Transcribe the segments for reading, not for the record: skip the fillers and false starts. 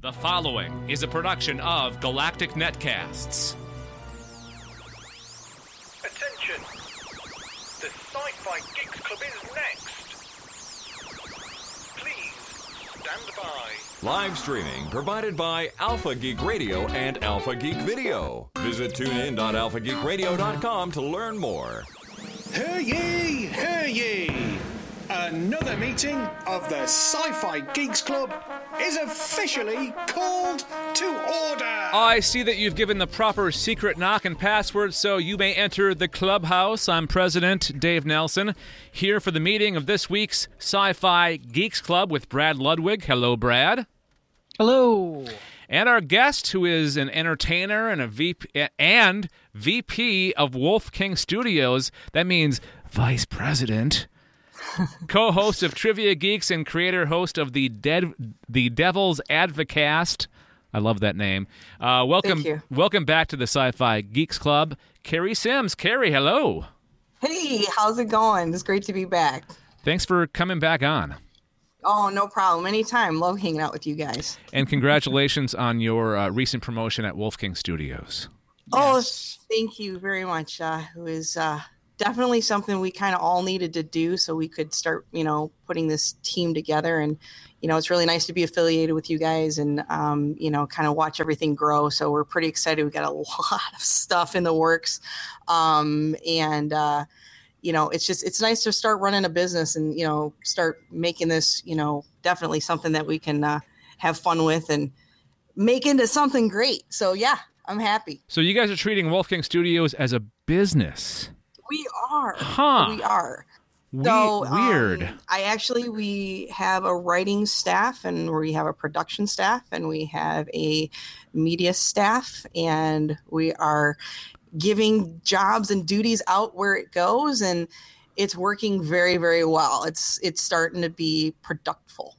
The following is a production of Galactic Netcasts. Attention! The Sci-Fi Geeks Club is next. Please stand by. Live streaming provided by Alpha Geek Radio and Alpha Geek Video. Visit tunein.alphageekradio.com to learn more. Hear ye, hear ye! Another meeting of the Sci-Fi Geeks Club is officially called to order! I see that you've given the proper secret knock and password so you may enter the clubhouse. I'm President Dave Nelson, here for the meeting of this week's Sci-Fi Geeks Club with Brad Ludwig. Hello, Brad. Hello. And our guest, who is an entertainer and a VP of Wolf King Studios. That means Vice President. Co-host of Trivia Geeks and creator-host of the Devil's Advocast. I love that name. Welcome back to the Sci-Fi Geeks Club, Carrie Sims. Carrie, hello. Hey, how's it going? It's great to be back. Thanks for coming back on. Oh, no problem. Anytime. Love hanging out with you guys. And congratulations on your recent promotion at Wolf King Studios. Oh, thank you very much. It was definitely something we kind of all needed to do so we could start, putting this team together. And, it's really nice to be affiliated with you guys and, kind of watch everything grow. So we're pretty excited. We got a lot of stuff in the works. It's nice to start running a business and, start making this, definitely something that we can have fun with and make into something great. So, yeah, I'm happy. So you guys are treating Wolf King Studios as a business. We are. Huh. We are. Weird. We have a writing staff and we have a production staff and we have a media staff and we are giving jobs and duties out where it goes, and it's working very, very well. It's starting to be productive.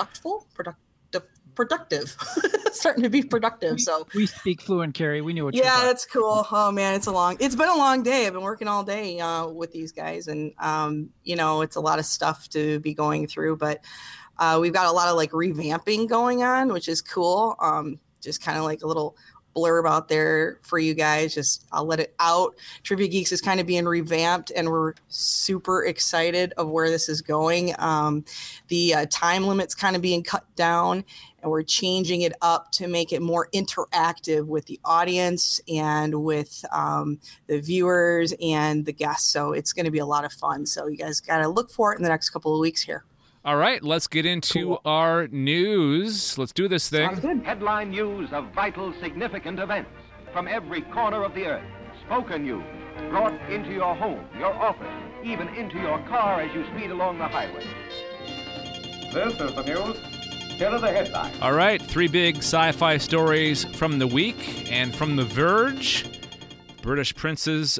Starting to be productive. So we speak fluent, Carrie. We knew what. Yeah, that's cool. Oh man, it's been a long day. I've been working all day with these guys, and it's a lot of stuff to be going through. But we've got a lot of revamping going on, which is cool. Just kind of a little blurb out there for you guys. I'll let it out. Trivia Geeks is kind of being revamped and we're super excited of where this is going. The time limit's kind of being cut down and we're changing it up to make it more interactive with the audience and with the viewers and the guests. So it's going to be a lot of fun. So you guys got to look for it in the next couple of weeks here. All right, let's get into our news. Let's do this thing. Headline news of vital, significant events from every corner of the earth. Spoken news, brought into your home, your office, even into your car as you speed along the highway. This is the news. Here are the headlines. All right, 3 big sci-fi stories from the week and from The Verge. British princes,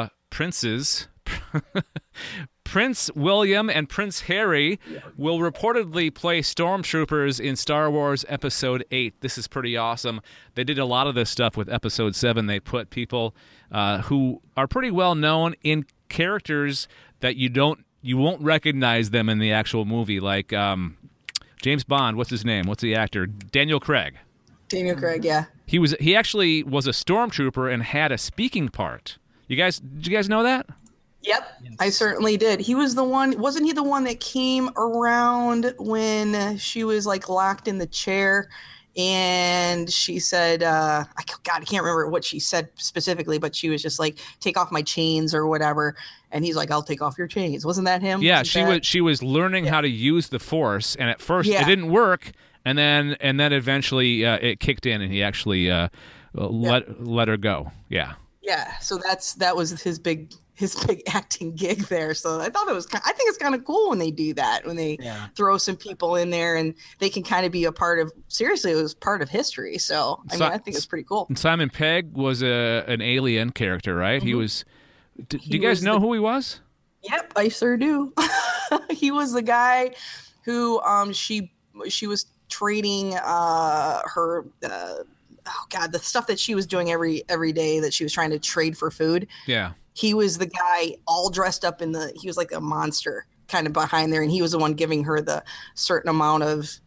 Prince William and Prince Harry will reportedly play stormtroopers in Star Wars Episode 8. This is pretty awesome. They did a lot of this stuff with Episode 7. They put people who are pretty well known in characters that you won't recognize them in the actual movie, like James Bond. What's his name? What's the actor? Daniel Craig. Daniel Craig, yeah. He actually was a stormtrooper and had a speaking part. Did you guys know that? Yep, yes. I certainly did. He was the one, wasn't he the one that came around when she was locked in the chair and she said, I can't remember what she said specifically, but she was just take off my chains or whatever. And he's like, I'll take off your chains. Wasn't that him? Yeah, she was learning how to use the Force, and at first it didn't work, and then eventually it kicked in and he actually let her go. Yeah. Yeah, so that was his big acting gig there. So I thought I think it's kind of cool when they do that, when they throw some people in there and they can kind of be a part of, seriously, it was part of history. So I think it's pretty cool. Simon Pegg was an alien character, right? Mm-hmm. He was, do you guys know who he was? Yep, I sure do. He was the guy who she was trading her the stuff that she was doing every day that she was trying to trade for food. Yeah. He was the guy all dressed up he was like a monster kind of behind there. And he was the one giving her the certain amount of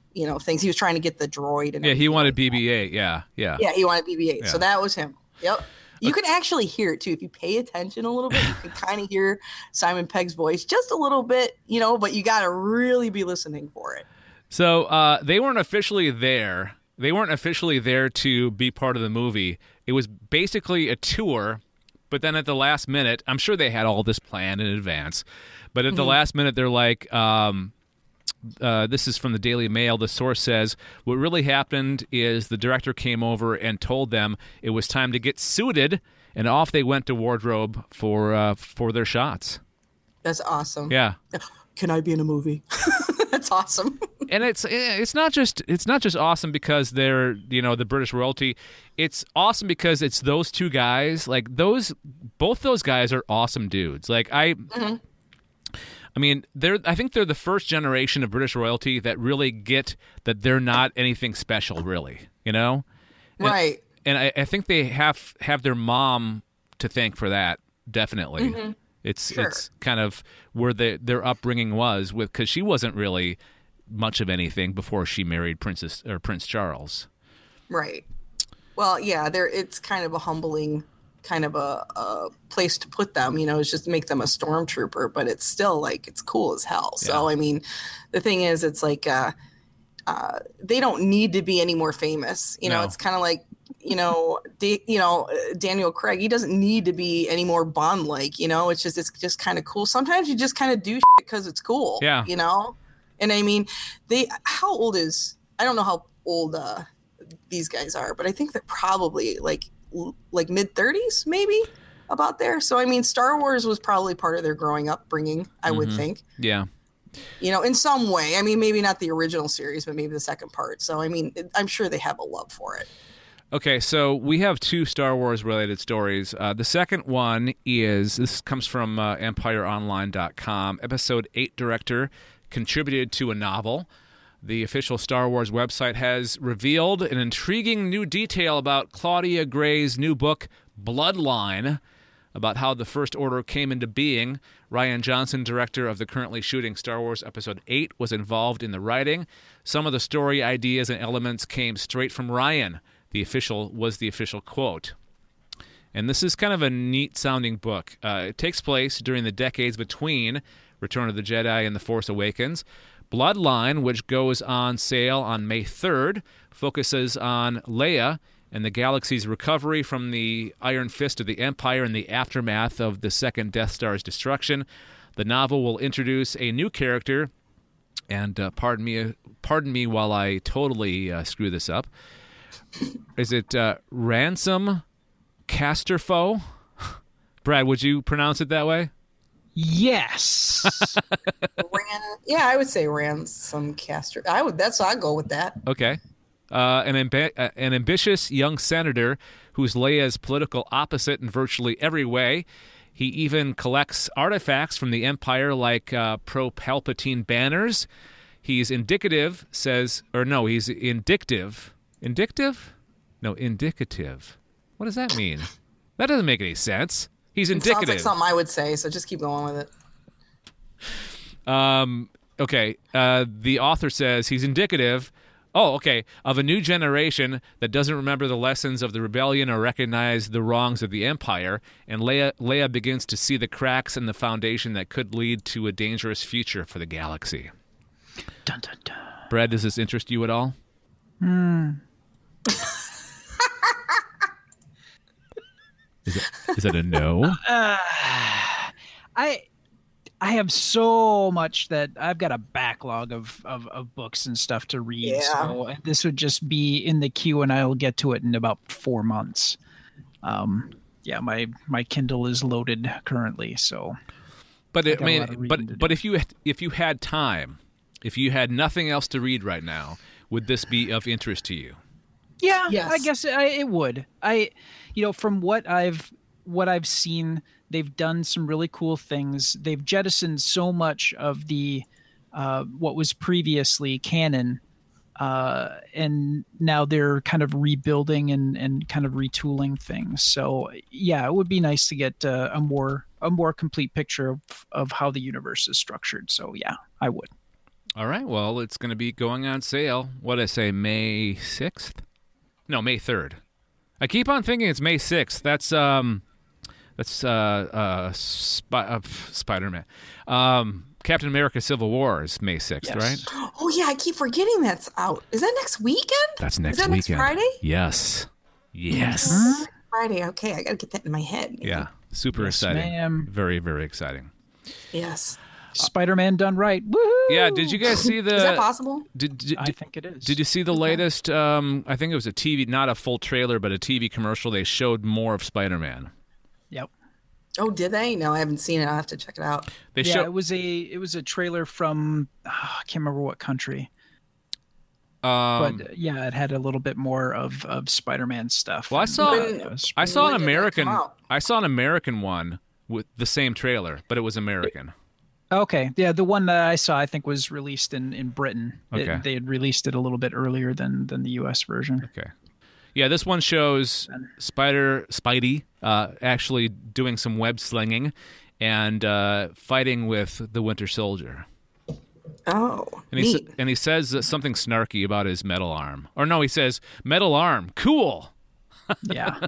things. He was trying to get the droid. And Yeah, he everything wanted like that. BB-8. Yeah. Yeah, he wanted BB-8. Yeah. So that was him. Yep. You can actually hear it too. If you pay attention a little bit, you can kind of hear Simon Pegg's voice just a little bit, but you got to really be listening for it. So they weren't officially there. They weren't officially there to be part of the movie. It was basically a tour, but then at the last minute, I'm sure they had all this planned in advance, but at the last minute, they're like, this is from the Daily Mail. The source says, what really happened is the director came over and told them it was time to get suited, and off they went to wardrobe for their shots. That's awesome. Yeah. Can I be in a movie? That's awesome. And it's not just awesome because they're the British royalty. It's awesome because it's those two guys. Like both those guys are awesome dudes. Like I mean, I think they're the first generation of British royalty that really get that they're not anything special, really. Right. And I think they have their mom to thank for that. Definitely. It's kind of where their upbringing was with, because she wasn't really much of anything before she married Prince Charles. Right. Well, yeah, it's kind of a humbling kind of a place to put them, it's just make them a stormtrooper, but it's still like, it's cool as hell. Yeah. So, I mean, the thing is, it's like, they don't need to be any more famous. No. It's kind of like, Daniel Craig, he doesn't need to be any more Bond-like, it's just kind of cool. Sometimes you just kind of do shit because it's cool, yeah. And I mean, I don't know how old these guys are, but I think they're probably like mid-30s, maybe about there. So, I mean, Star Wars was probably part of their growing upbringing, I would think. Yeah. In some way. I mean, maybe not the original series, but maybe the second part. So, I mean, I'm sure they have a love for it. Okay, so we have two Star Wars-related stories. The second one this comes from EmpireOnline.com. Episode 8 director contributed to a novel. The official Star Wars website has revealed an intriguing new detail about Claudia Gray's new book, Bloodline, about how the First Order came into being. Rian Johnson, director of the currently shooting Star Wars Episode 8, was involved in the writing. Some of the story ideas and elements came straight from Rian. The official quote. And this is kind of a neat-sounding book. It takes place during the decades between Return of the Jedi and The Force Awakens. Bloodline, which goes on sale on May 3rd, focuses on Leia and the galaxy's recovery from the Iron Fist of the Empire in the aftermath of the second Death Star's destruction. The novel will introduce a new character, and pardon me while I totally screw this up. Is it Ransom Casterfoe? Brad, would you pronounce it that way? Yes. I would say Ransom Caster. I'd go with that. Okay. An ambitious young senator who's Leia's political opposite in virtually every way. He even collects artifacts from the Empire like pro-Palpatine banners. He's indictive. Indictive? No, indicative. What does that mean? That doesn't make any sense. He's indicative. Sounds like something I would say, so just keep going with it. Okay. The author says he's indicative, of a new generation that doesn't remember the lessons of the rebellion or recognize the wrongs of the Empire, and Leia begins to see the cracks in the foundation that could lead to a dangerous future for the galaxy. Dun, dun, dun. Brad, does this interest you at all? Is that a no? I have so much that I've got a backlog of books and stuff to read. Yeah. So this would just be in the queue, and I'll get to it in about 4 months. My Kindle is loaded currently, so. But if you had time, if you had nothing else to read right now, would this be of interest to you? Yeah, yes. I guess it would. From what I've seen, they've done some really cool things. They've jettisoned so much of the what was previously canon, and now they're kind of rebuilding and kind of retooling things. So yeah, it would be nice to get a more complete picture of how the universe is structured. So yeah, I would. All right. Well, it's going to be going on sale. What did I say? May 6th? No, May 3rd. I keep on thinking it's May 6th. That's Spider-Man. Captain America: Civil War is May 6th, right? Oh yeah, I keep forgetting that's out. Is that next weekend? That's next Is that weekend. Next Friday? Yes. Friday. Okay, I got to get that in my head. Yeah. Super exciting. ma'am. Very, very exciting. Yes. Spider-Man done right. Woohoo! Yeah. Did you guys see the? Is that possible? I think it is. Did you see the latest? I think it was a TV, not a full trailer, but a TV commercial. They showed more of Spider-Man. Yep. Oh, did they? No, I haven't seen it. I'll have to check it out. They Yeah, show. it was a trailer from I can't remember what country, but yeah, it had a little bit more of Spider-Man stuff. Well, I saw When an did that come out? I saw an American one with the same trailer, but it was American. Okay, yeah, the one that I saw I think was released in Britain. Okay. They had released it a little bit earlier than the U.S. version. Okay. Yeah, this one shows Spidey actually doing some web slinging and fighting with the Winter Soldier. Oh, And neat. he says something snarky about his metal arm. Or no, he says, metal arm, cool. Yeah.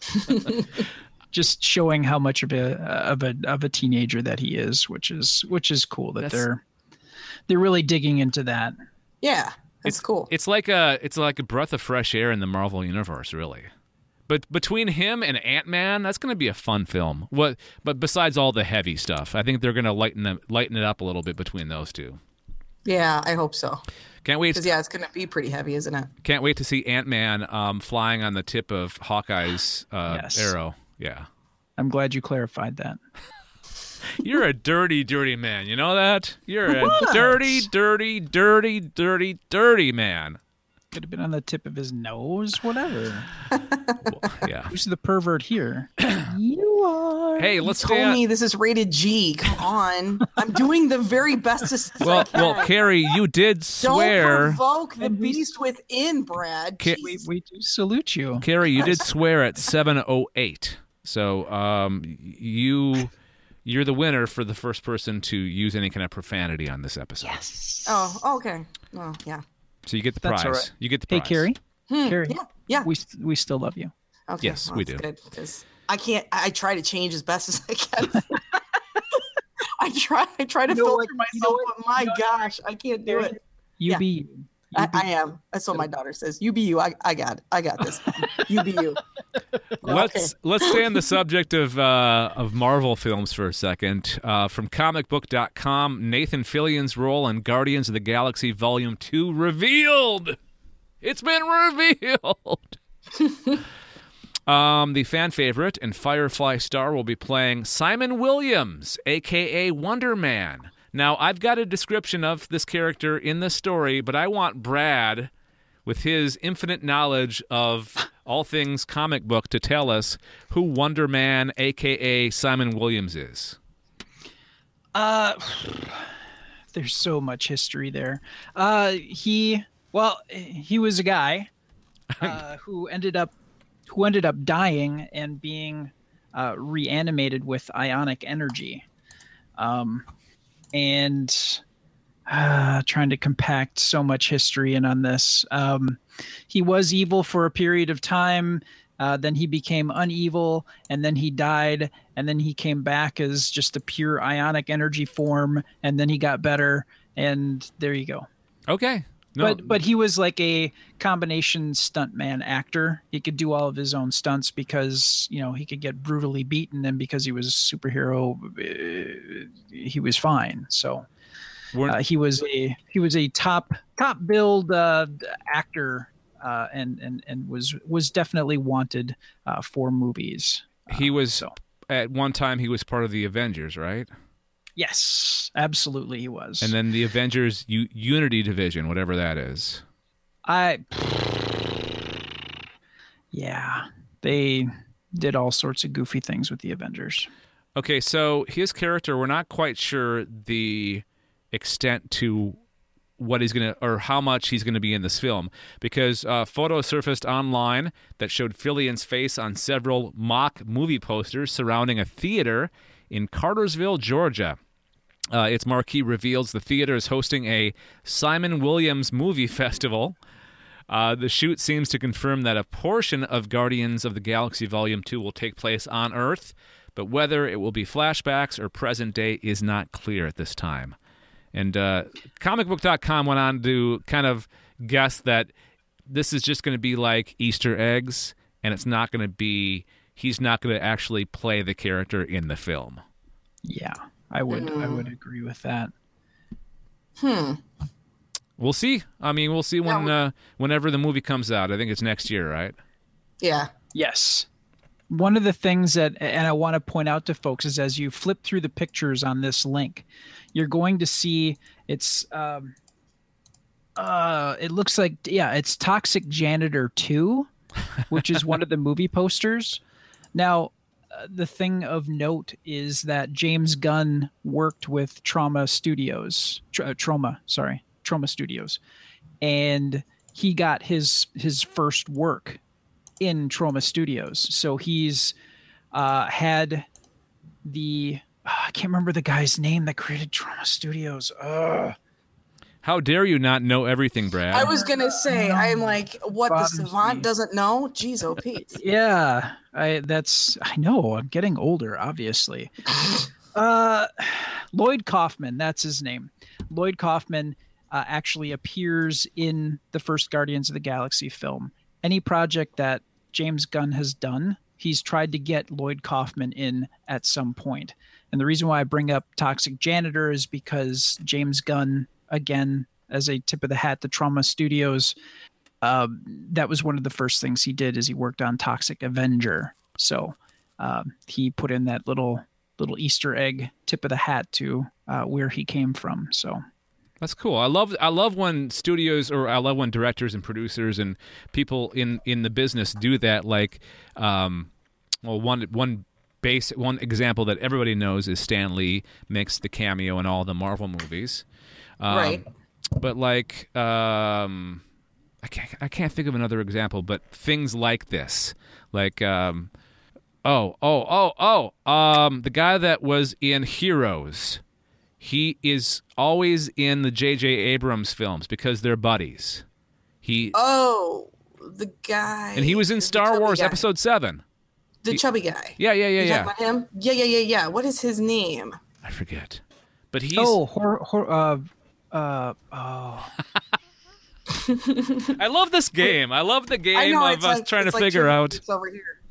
Just showing how much of a teenager that he is, which is cool that they're really digging into that. Yeah, that's cool. It's like a breath of fresh air in the Marvel universe, really. But between him and Ant-Man, that's going to be a fun film. But besides all the heavy stuff, I think they're going to lighten it up a little bit between those two. Yeah, I hope so. Can't wait. Because it's going to be pretty heavy, isn't it? Can't wait to see Ant-Man flying on the tip of Hawkeye's Yes. arrow. Yeah. I'm glad you clarified that. You're a dirty, dirty man. You know that? You're a dirty, dirty, dirty, dirty, dirty man. Could have been on the tip of his nose, whatever. Yeah. Who's the pervert here? You are. Hey, let's Told stay me this is rated G. Come on. I'm doing the very best as I Well, can. Carrie, you did Don't swear. provoke the beast within, Brad. Jeez. We do salute you. Carrie, you did swear at 7:08. So, you're the winner for the first person to use any kind of profanity on this episode. Oh, okay. Oh, yeah. So you get the That's prize. all right. You get the Hey, prize. Carrie. Carrie. Yeah. We still love you. Okay. Yes, well, we that's do. Good, because I can't. I try to change as best as I can. I try to filter myself, but my gosh, I can't do it. You Yeah. be you. I am. That's what my daughter says. You be you. I got this. You be you. Let's stay on the subject of Marvel films for a second. From comicbook.com, Nathan Fillion's role in Guardians of the Galaxy Volume 2 revealed. It's been revealed. The fan favorite and Firefly star will be playing Simon Williams, a.k.a. Wonder Man. Now, I've got a description of this character in the story, but I want Brad, with his infinite knowledge of all things comic book, to tell us who Wonder Man, a.k.a. Simon Williams, is. There's so much history there. He was a guy who ended up dying and being reanimated with ionic energy. And trying to compact so much history in on this. He was evil for a period of time. Then he became unevil, and then he died, and then he came back as just a pure ionic energy form, and then he got better, and there you go. Okay. No, But he was like a combination stuntman actor. He could do all of his own stunts because, he could get brutally beaten, and because he was a superhero, he was fine. So he was a top billed actor, and was definitely wanted for movies. he was at one time he was part of the Avengers, right? Yes, absolutely, he was. And then the Avengers Unity Division, whatever that is. Yeah, they did all sorts of goofy things with the Avengers. Okay, so his character, we're not quite sure the extent to what he's going to, or how much he's going to be in this film, because photos surfaced online that showed Fillion's face on several mock movie posters surrounding a theater in Cartersville, Georgia. its marquee reveals the theater is hosting a Simon Williams movie festival. The shoot seems to confirm that a portion of Guardians of the Galaxy Volume 2 will take place on Earth, but whether it will be flashbacks or present day is not clear at this time. And comicbook.com went on to kind of guess that this is just going to be like Easter eggs, and it's not going to be, he's not going to actually play the character in the film. Yeah, I would agree with that. We'll see. I mean, we'll see whenever the movie comes out. I think it's next year, right? Yeah. Yes. One of the things that, and I want to point out to folks, is as you flip through the pictures on this link, you're going to see it's, it looks like, it's Toxic Janitor 2, which is one of the movie posters. Now, the thing of note is that James Gunn worked with Trauma Studios, and he got his first work in Trauma Studios. So he's had I can't remember the guy's name that created Trauma Studios. How dare you not know everything, Brad? I was going to say, I'm like, what, the savant doesn't know? Jeez, oh, Pete. Yeah, I know. I'm getting older, obviously. Lloyd Kaufman, that's his name. Lloyd Kaufman actually appears in the first Guardians of the Galaxy film. Any project that James Gunn has done, he's tried to get Lloyd Kaufman in at some point. And the reason why I bring up Toxic Janitor is because James Gunn, again, as a tip of the hat to Trauma Studios, that was one of the first things he did, is he worked on Toxic Avenger. So he put in that little Easter egg tip of the hat to where he came from. So that's cool. I love when studios, or I love when directors and producers and people in the business do that. Like, one example that everybody knows is Stan Lee makes the cameo in all the Marvel movies. Right. But like, I can't think of another example. But things like this, like, the guy that was in Heroes. He is always in the J.J. Abrams films because they're buddies. The guy. And he was in Star Wars Episode 7. The chubby guy. Yeah. You talking about him? Yeah. What is his name? I forget. But he's... I love this game. I love the game of us trying to figure out. It's over here.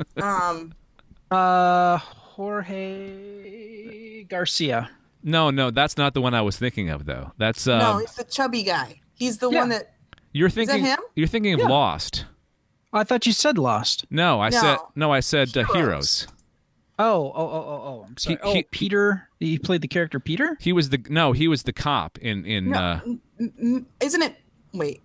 Jorge Garcia. No, that's not the one I was thinking of, though. That's no, it's the chubby guy. He's the one that you're thinking. Is that him? You're thinking of Lost. I thought you said Lost. I said Heroes. Oh! I'm sorry. Peter. He played the character Peter. He was the cop in. Isn't it? Wait.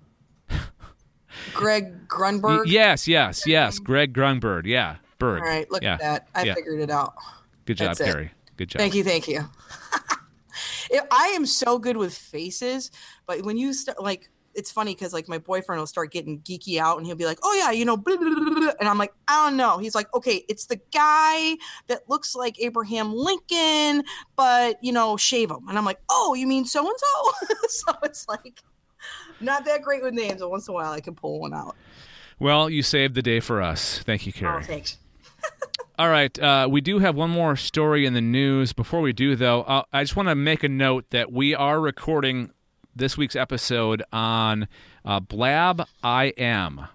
Greg Grunberg. Yes. Greg Grunberg. Yeah, Berg. All right, look at that. I figured it out. Good job, Carrie. Good job. Thank you. I am so good with faces, but when you start, like, it's funny because, like, my boyfriend will start getting geeky out and he'll be like, oh yeah, blah, blah, blah, blah. And I'm like, I don't know. He's like, okay, it's the guy that looks like Abraham Lincoln, but shave him. And I'm like, oh, you mean so-and-so? So it's like not that great with names, but once in a while I can pull one out. Well, you saved the day for us. Thank you, Carrie. Oh, thanks. All right, we do have one more story in the news. Before we do, though, I just want to make a note that we are recording this week's episode on Blab.im.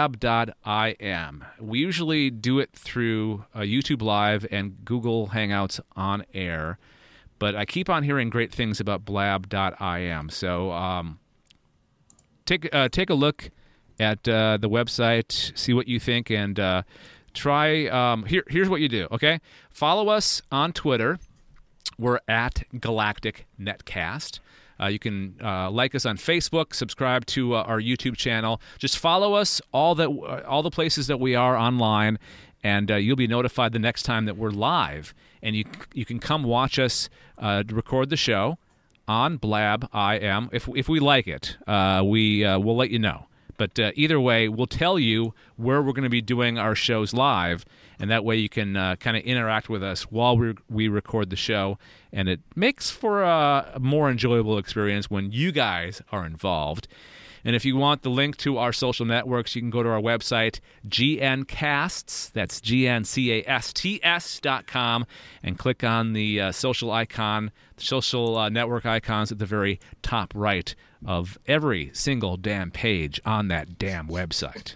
We usually do it through YouTube Live and Google Hangouts on air, but I keep on hearing great things about Blab.im. So take a look at the website, see what you think, and try. Here's what you do. Okay, follow us on Twitter. We're at Galactic Netcast. You can like us on Facebook, subscribe to our YouTube channel. Just follow us all the places that we are online, and you'll be notified the next time that we're live. And you can come watch us record the show on Blab.im if we like it. We'll let you know. But either way, we'll tell you where we're going to be doing our shows live, and that way you can kind of interact with us while we record the show, and it makes for a more enjoyable experience when you guys are involved. And if you want the link to our social networks, you can go to our website, GNcasts, that's GNCASTS.com, and click on the social icon, the social network icons at the very top right of every single damn page on that damn website.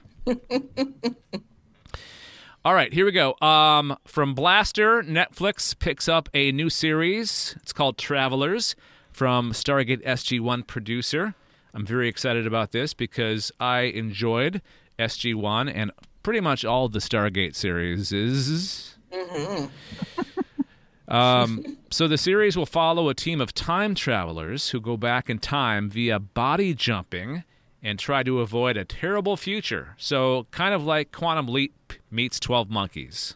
All right, here we go. From Blaster, Netflix picks up a new series. It's called Travelers, from Stargate SG-1 producer. I'm very excited about this because I enjoyed SG-1 and pretty much all of the Stargate series. So the series will follow a team of time travelers who go back in time via body jumping and try to avoid a terrible future. So kind of like Quantum Leap meets 12 Monkeys.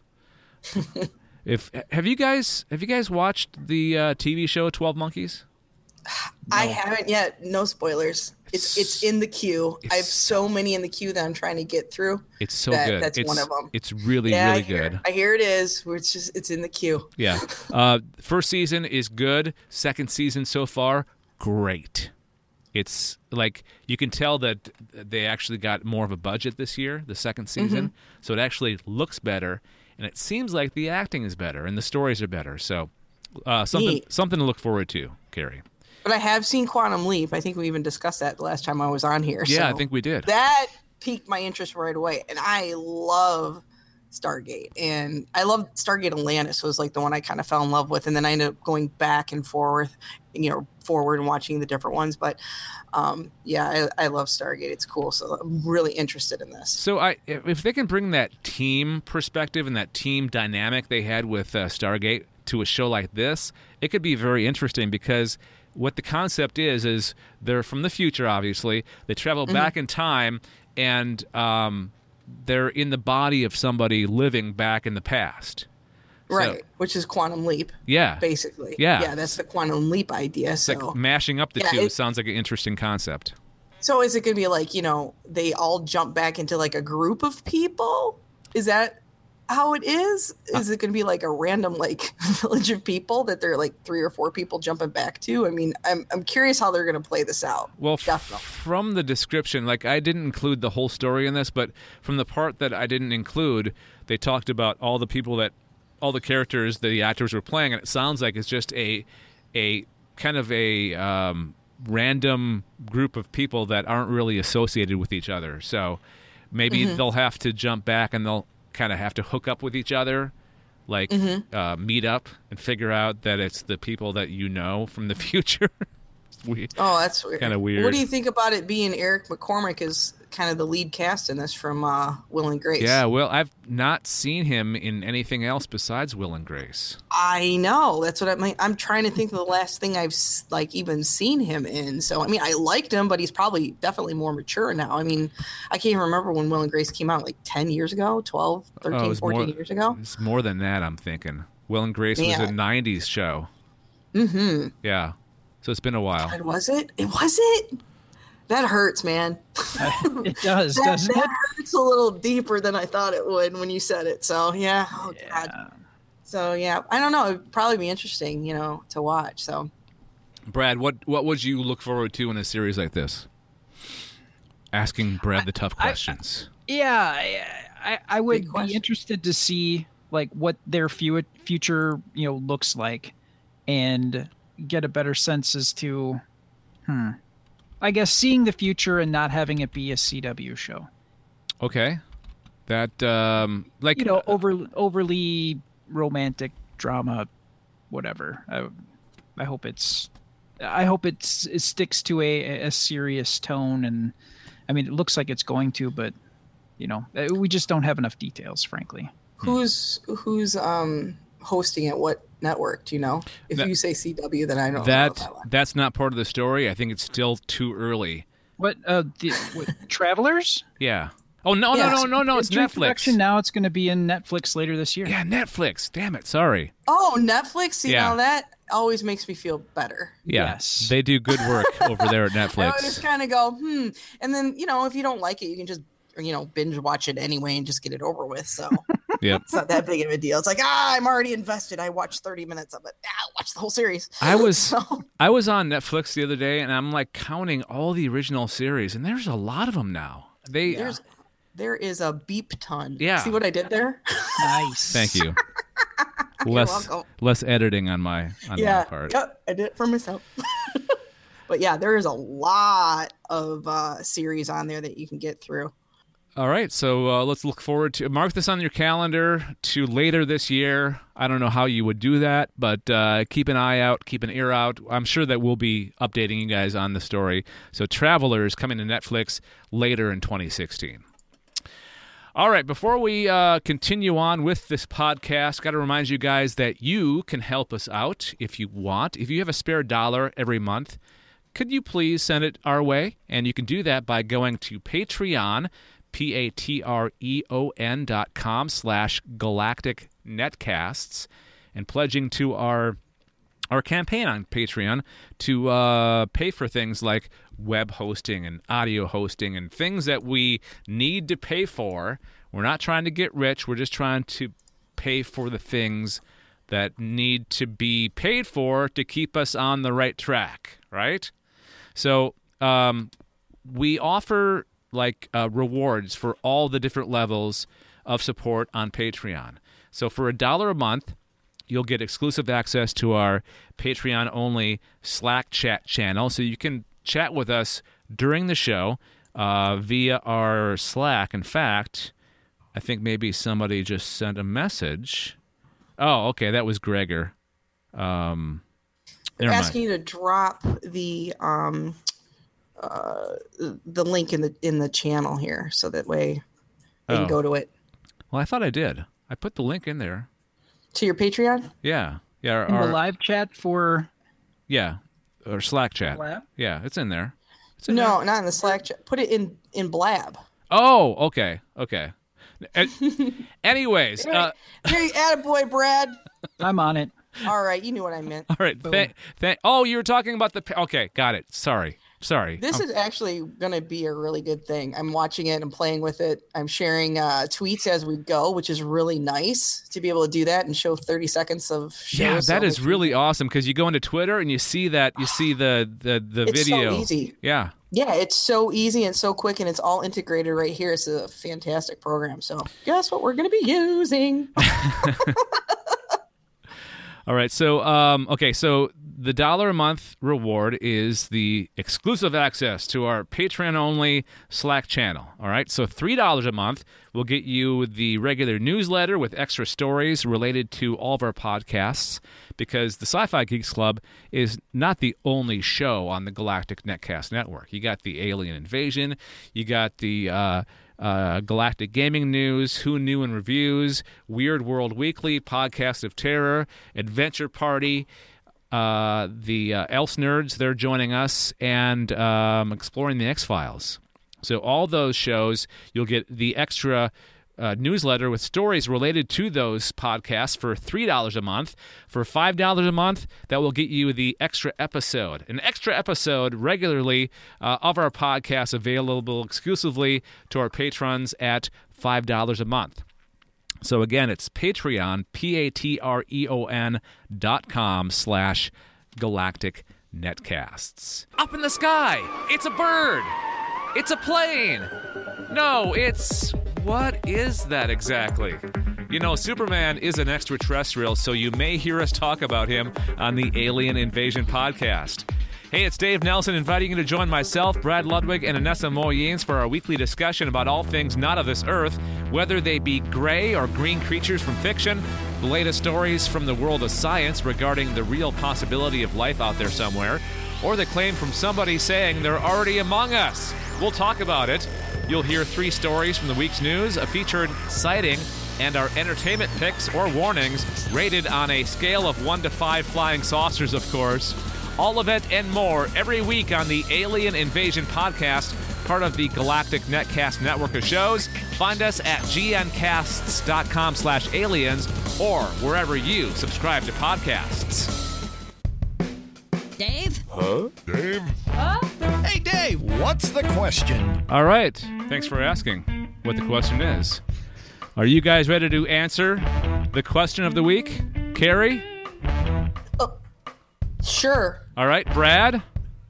Have you guys watched the TV show 12 Monkeys? No. I haven't yet. No spoilers. It's in the queue. I have so many in the queue that I'm trying to get through. It's so good. That's one of them. It's really good. I hear it is. It's in the queue. Yeah. First season is good. Second season so far, great. It's like you can tell that they actually got more of a budget this year, the second season. So it actually looks better, and it seems like the acting is better and the stories are better. So something to look forward to, Carrie. But I have seen Quantum Leap. I think we even discussed that the last time I was on here. Yeah, so I think we did. That piqued my interest right away. And I love Stargate. And I love Stargate Atlantis was like the one I kind of fell in love with. And then I ended up going back and forward and watching the different ones. But I love Stargate. It's cool. So I'm really interested in this. So if they can bring that team perspective and that team dynamic they had with Stargate to a show like this, it could be very interesting because what the concept is they're from the future, obviously. They travel back in time, and they're in the body of somebody living back in the past. Right, so, which is Quantum Leap. Yeah. Basically. Yeah. Yeah, that's the Quantum Leap idea. It's like mashing up the two. It sounds like an interesting concept. So is it going to be like, they all jump back into like a group of people? Is that how it is? Is it going to be like a random like village of people that they're like 3 or 4 people jumping back to? I mean, I'm curious how they're going to play this out. Well, from the description, like I didn't include the whole story in this, but from the part that I didn't include, they talked about all the characters the actors were playing, and it sounds like it's just a kind of a random group of people that aren't really associated with each other. So maybe they'll have to jump back and they'll kind of have to hook up with each other, like meet up and figure out that it's the people that you know from the future. It's weird. Oh, that's weird. Kind of weird. What do you think about it being Eric McCormack is kind of the lead cast in this from Will and Grace? Yeah, well, I've not seen him in anything else besides Will and Grace. I know. That's what I'm trying to think of the last thing I've like even seen him in. So, I mean, I liked him, but he's probably definitely more mature now. I mean, I can't even remember when Will and Grace came out, like 10 years ago, 12, 13, 14 years ago. It's more than that, I'm thinking. Will and Grace was a 90s show. Mm-hmm. Yeah. So it's been a while. God, was it? It was it? That hurts, man. It does, doesn't it? That hurts a little deeper than I thought it would when you said it. So, yeah. Oh, yeah. God. So, yeah. I don't know. It'd probably be interesting, to watch. So, Brad, what would you look forward to in a series like this? Asking Brad the tough questions. I would be interested to see like what their future, looks like, and get a better sense as to, I guess seeing the future and not having it be a CW show. Okay. That overly romantic drama, whatever. I hope it sticks to a serious tone, and I mean it looks like it's going to, but we just don't have enough details, frankly. Who's hosting it? What network? Do you know? If you say CW, then I don't know. That's not part of the story. I think it's still too early. What Travelers? Yeah. Oh, no, Yes. no. It's in Netflix. production now. It's going to be in Netflix later this year. Yeah, Netflix. Damn it. Sorry. Oh, Netflix. You Yeah. know, that always makes me feel better. Yeah. Yes. They do good work over there at I Netflix. just kind of go, and then if you don't like it, you can just binge watch it anyway and just get it over with. So Yep. it's not that big of a deal. It's like, I'm already invested. I watched 30 minutes of it. I'll watch the whole series. I was So- I was on Netflix the other day, and I'm like counting all the original series, and there's a lot of them now. There is a beep ton. Yeah. See what I did there? Nice. Thank you. You're welcome. Less editing on my part. Yep, I did it for myself. But yeah, there is a lot of series on there that you can get through. All right, so let's look forward to mark this on your calendar to later this year. I don't know how you would do that, but keep an eye out, keep an ear out. I'm sure that we'll be updating you guys on the story. So Travelers coming to Netflix later in 2016. All right, before we continue on with this podcast, got to remind you guys that you can help us out if you want. If you have a spare $1 every month, could you please send it our way? And you can do that by going to Patreon, patreon.com/Galactic Netcasts, and pledging to our campaign on Patreon to pay for things like web hosting and audio hosting and things that we need to pay for. We're not trying to get rich. We're just trying to pay for the things that need to be paid for to keep us on the right track, right? So we offer rewards for all the different levels of support on Patreon. So for $1 a month, you'll get exclusive access to our Patreon-only Slack chat channel, so you can chat with us during the show via our Slack. In fact, I think maybe somebody just sent a message. Oh, okay, that was Gregor. Never mind. Asking you to drop the link in the channel here, so that way they can go to it. Well, I thought I did. I put the link in there. To your Patreon? Yeah. Yeah. In the live chat for Yeah. Or Slack chat. Blab? Yeah, it's in there. No, not in the Slack chat. Put it in Blab. Oh, okay. Anyways, Hey, attaboy, Brad. I'm on it. All right, you knew what I meant. all right. Oh, you were talking about the. Okay, got it. Sorry. This is actually going to be a really good thing. I'm watching it and playing with it. I'm sharing tweets as we go, which is really nice to be able to do that and show 30 seconds of shows. Yeah, that is really awesome because you go into Twitter and you see that the It's video. so easy. Yeah. Yeah, it's so easy and so quick, and it's all integrated right here. It's a fantastic program. So guess what we're going to be using? All right. So, so the $1 a month reward is the exclusive access to our Patreon-only Slack channel. All right. So $3 a month will get you the regular newsletter with extra stories related to all of our podcasts, because the Sci-Fi Geeks Club is not the only show on the Galactic Netcast Network. You got the Alien Invasion. You got the Galactic Gaming News, Who Knew and Reviews, Weird World Weekly, Podcast of Terror, Adventure Party, the Else Nerds, they're joining us, and Exploring the X-Files. So all those shows, you'll get the extra newsletter with stories related to those podcasts for $3 a month. For $5 a month, that will get you the extra episode. An extra episode regularly of our podcast available exclusively to our patrons at $5 a month. So again, it's Patreon, patreon.com/Galactic Netcasts. Up in the sky, it's a bird. It's a plane. No, what is that exactly? You know, Superman is an extraterrestrial, so you may hear us talk about him on the Alien Invasion podcast. Hey, it's Dave Nelson inviting you to join myself, Brad Ludwig, and Anessa Moyens for our weekly discussion about all things not of this earth, whether they be gray or green creatures from fiction, the latest stories from the world of science regarding the real possibility of life out there somewhere, or the claim from somebody saying they're already among us. We'll talk about it. You'll hear 3 stories from the week's news, a featured sighting, and our entertainment picks or warnings rated on a scale of 1 to 5 flying saucers, of course. All of it and more every week on the Alien Invasion podcast, part of the Galactic Netcast network of shows. Find us at gncasts.com/aliens or wherever you subscribe to podcasts. Dave? Hey, Dave, what's the question? All right. Thanks for asking what the question is. Are you guys ready to answer the question of the week? Carrie? Sure. All right. Brad?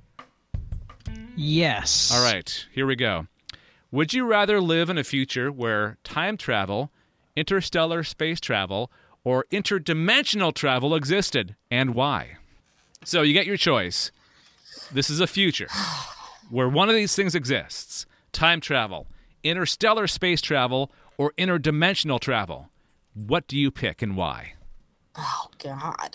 Yes. All right. Here we go. Would you rather live in a future where time travel, interstellar space travel, or interdimensional travel existed, and why? So you get your choice. This is a future where one of these things exists. Time travel, interstellar space travel, or interdimensional travel. What do you pick and why? Oh, God.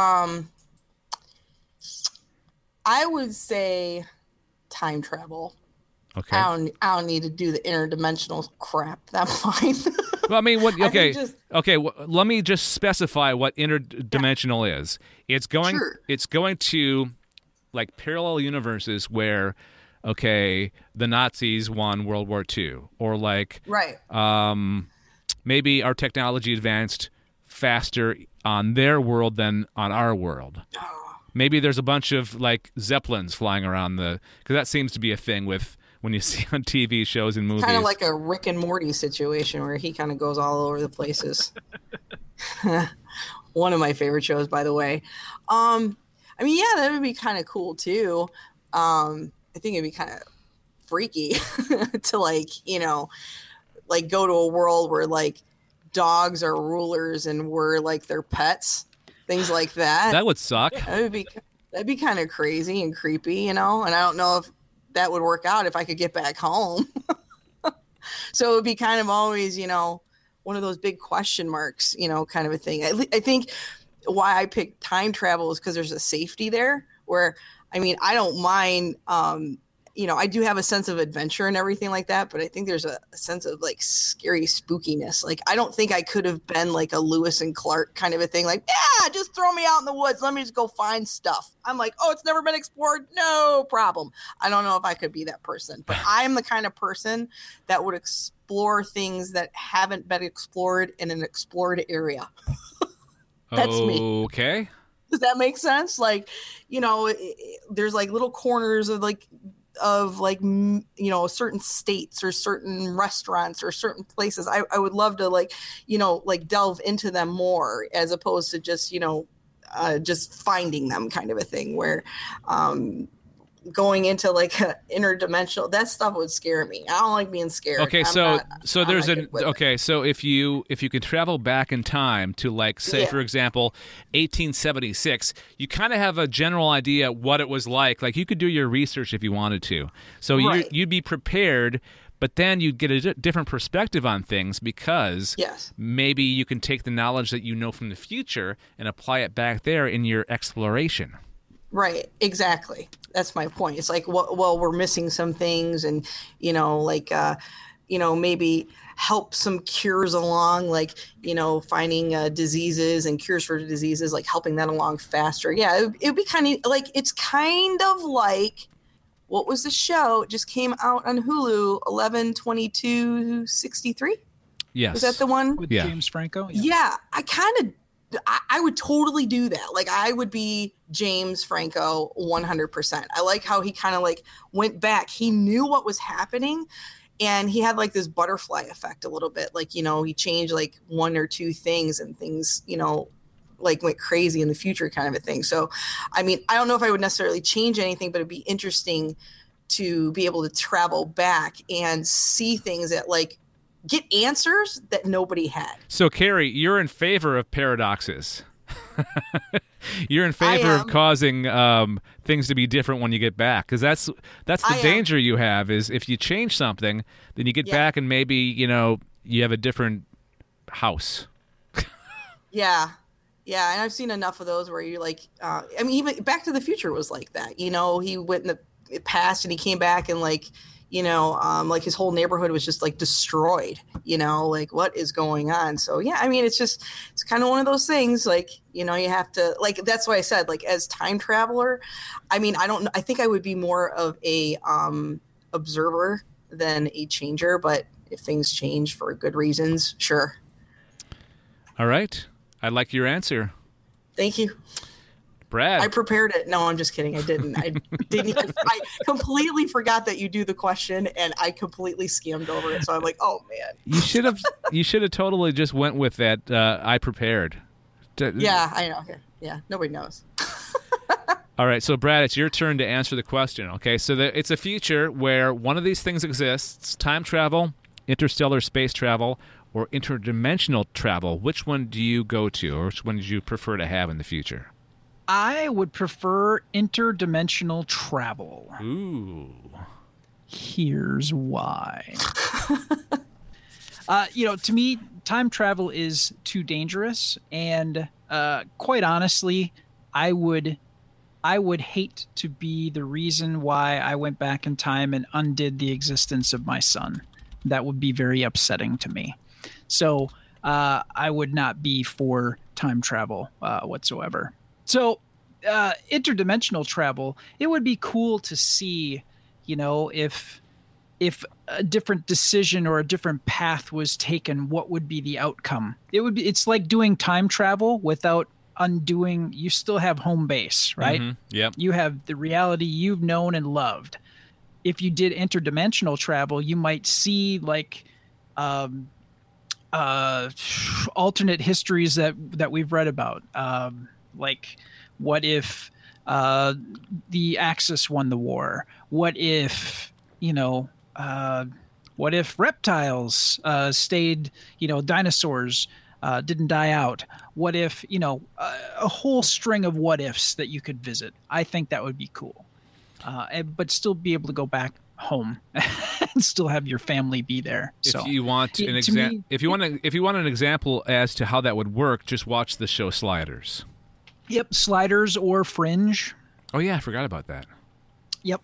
I would say time travel. Okay. I don't need to do the interdimensional crap. That's fine. Well, I mean, what? I Okay, think okay. Let me just specify what interdimensional is. It's going. Sure. It's going to, like, parallel universes where, okay, the Nazis won World War II, or like, Right. Maybe our technology advanced faster on their world than on our world. Maybe there's a bunch of like Zeppelins flying around because that seems to be a thing with when you see on TV shows and movies. Kind of like a Rick and Morty situation where he kind of goes all over the places. One of my favorite shows, by the way. I mean, yeah, that would be kind of cool too. I think it'd be kind of freaky to like, like go to a world where like dogs are rulers and we're like their pets, things like that. That would suck. That'd be kind of crazy and creepy, and I don't know if that would work out if I could get back home. So it would be kind of always, one of those big question marks, kind of a thing. I think why I picked time travel is because there's a safety there where, I mean, I don't mind, I do have a sense of adventure and everything like that, but I think there's a sense of like scary spookiness. Like, I don't think I could have been like a Lewis and Clark kind of a thing. Like, yeah, just throw me out in the woods. Let me just go find stuff. I'm like, oh, it's never been explored. No problem. I don't know if I could be that person, but I'm the kind of person that would explore things that haven't been explored in an explored area. That's me. Okay. Does that make sense? Like, there's like little corners of certain states or certain restaurants or certain places. I would love to like delve into them more as opposed to just, just finding them kind of a thing where, going into like a interdimensional, that stuff would scare me. I don't like being scared. Okay. So if you could travel back in time to like, say, for example, 1876, you kind of have a general idea what it was like. Like you could do your research if you wanted to. So Right. you'd be prepared, but then you'd get a different perspective on things because maybe you can take the knowledge that you know from the future and apply it back there in your exploration. Right. Exactly. That's my point. It's like, well, we're missing some things and, maybe help some cures along, like, finding diseases and cures for diseases, like helping that along faster. Yeah. It would be kind of like, it's kind of like, what was the show? It just came out on Hulu, 11/22/63. Yes. Was that the one? With James Franco? Yeah. I would totally do that. Like I would be James Franco 100%. I like how he kind of like went back. He knew what was happening and he had like this butterfly effect a little bit. Like, he changed like one or two things and things, like went crazy in the future kind of a thing. So, I mean, I don't know if I would necessarily change anything, but it'd be interesting to be able to travel back and see things that like get answers that nobody had. So, Carrie, you're in favor of paradoxes. You're in favor of causing things to be different when you get back, because that's the danger you have is if you change something, then you get back and maybe you have a different house. Yeah, and I've seen enough of those where you're like, even Back to the Future was like that. He went in the past and he came back and like. Like his whole neighborhood was just like destroyed, like what is going on? So, yeah, I mean, it's kind of one of those things like, you have to like, that's why I said like as time traveler, I mean, I think I would be more of a observer than a changer, but if things change for good reasons, sure. All right. I like your answer. Thank you. Brad. I prepared it. No, I'm just kidding. I didn't. I I completely forgot that you do the question, and I completely skimmed over it. So I'm like, oh man. You should have totally just went with that. I prepared. Yeah, I know. Okay. Yeah, nobody knows. All right, so Brad, it's your turn to answer the question. Okay, so it's a future where one of these things exists: time travel, interstellar space travel, or interdimensional travel. Which one do you go to, or which one do you prefer to have in the future? I would prefer interdimensional travel. Ooh. Here's why. To me, time travel is too dangerous, and quite honestly, I would hate to be the reason why I went back in time and undid the existence of my son. That would be very upsetting to me. So I would not be for time travel whatsoever. So interdimensional travel, it would be cool to see, if a different decision or a different path was taken, what would be the outcome? It's like doing time travel without undoing. You still have home base, right? Mm-hmm. Yep. You have the reality you've known and loved. If you did interdimensional travel, you might see like alternate histories that we've read about. Like, what if the Axis won the war? What if reptiles stayed? Dinosaurs didn't die out. What if a whole string of what ifs that you could visit? I think that would be cool, but still be able to go back home and still have your family be there. If you want an example, if you want an example as to how that would work, just watch the show Sliders. Yep, Sliders or Fringe. Oh yeah, I forgot about that. Yep.